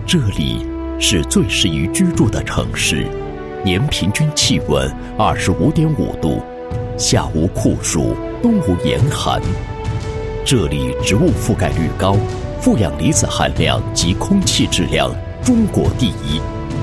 这里是最适宜居住的城市，年平均气温25.5度，夏无酷暑，冬无严寒。这里植物覆盖率高，负氧离子含量及空气质量中国第一，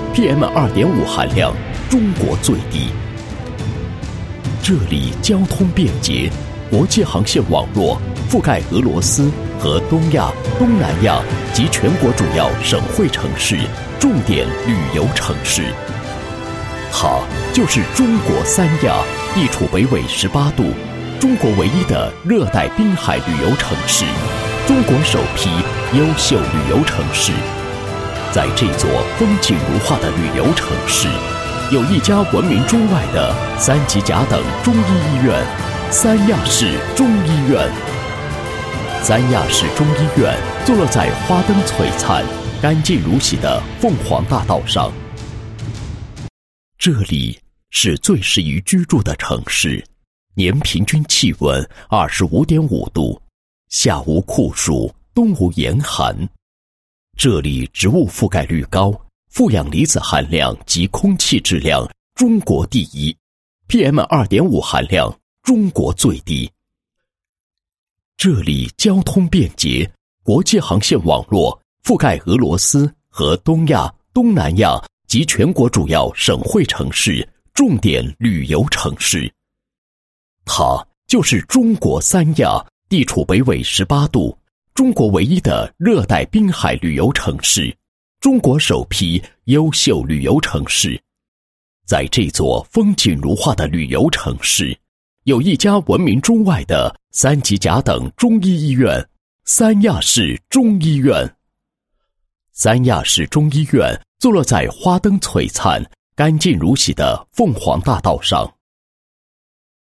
PM2.5 含量中国最低。这里交通便捷，国际航线网络覆盖俄罗斯和东亚、东南亚及全国主要省会城市、重点旅游城市。它就是中国三亚，地处北纬18度，中国唯一的热带滨海旅游城市，中国首批优秀旅游城市。在这座风景如画的旅游城市，有一家闻名中外的3级甲等中医医院——三亚市中医院。三亚市中医院坐落在花灯璀璨、干净如洗的凤凰大道上。这里是最适宜居住的城市，年平均气温25.5度，夏无酷暑，冬无严寒。这里植物覆盖率高，负氧离子含量及空气质量中国第一， PM2.5 含量中国最低。这里交通便捷，国际航线网络覆盖俄罗斯和东亚、东南亚及全国主要省会城市、重点旅游城市。它就是中国三亚，地处北纬18度，中国唯一的热带滨海旅游城市，中国首批优秀旅游城市。在这座风景如画的旅游城市，有一家闻名中外的3级甲等中医医院——三亚市中医院。三亚市中医院坐落在花灯璀璨、干净如洗的凤凰大道上。